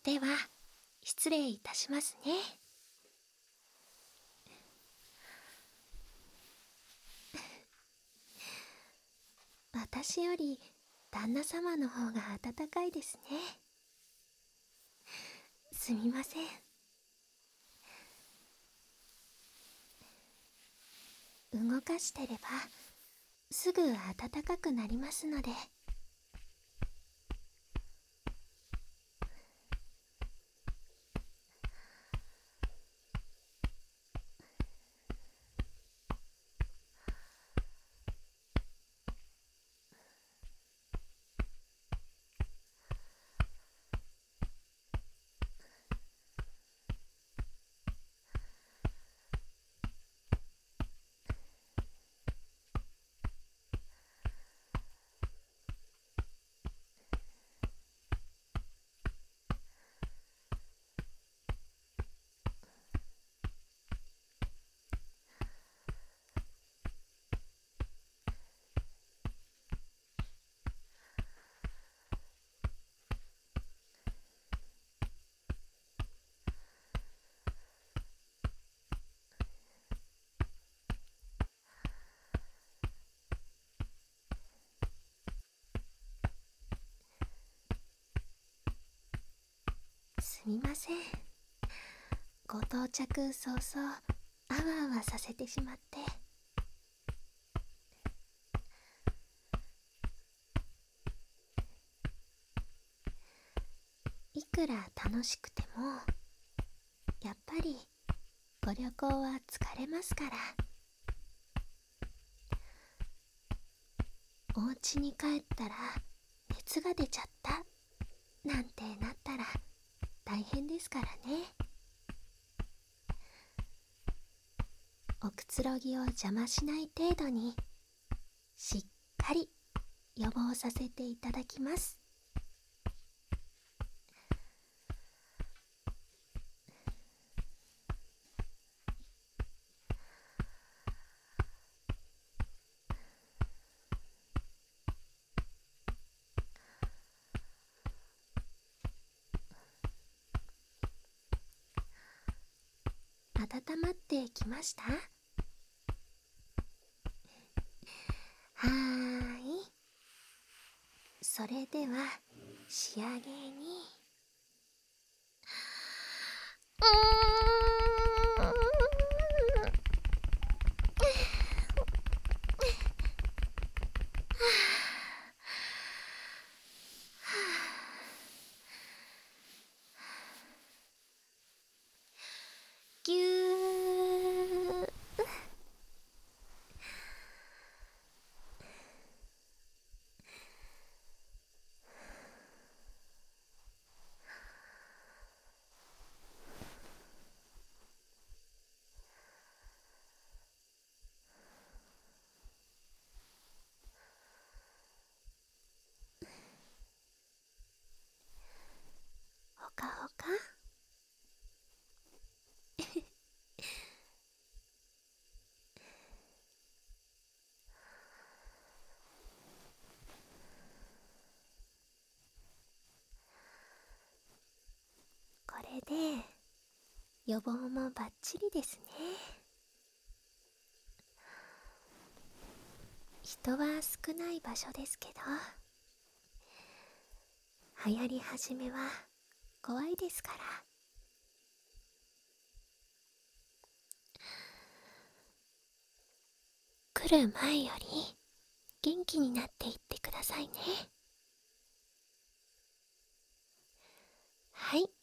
では失礼いたしますね。私より旦那様の方が温かいですね。すみません。動かしてればすぐ暖かくなりますので。すみません。ご到着早々あわあわさせてしまって。いくら楽しくてもやっぱりご旅行は疲れますから。お家に帰ったら熱が出ちゃったなんてなったら大変ですからね。おくつろぎを邪魔しない程度にしっかり予防させていただきます。温まってきました？はーい。それでは仕上げにぎゅー。ほかほか。これで予防もバッチリですね。人は少ない場所ですけど、流行り始めは怖いですから。来る前より元気になっていってくださいね。はい、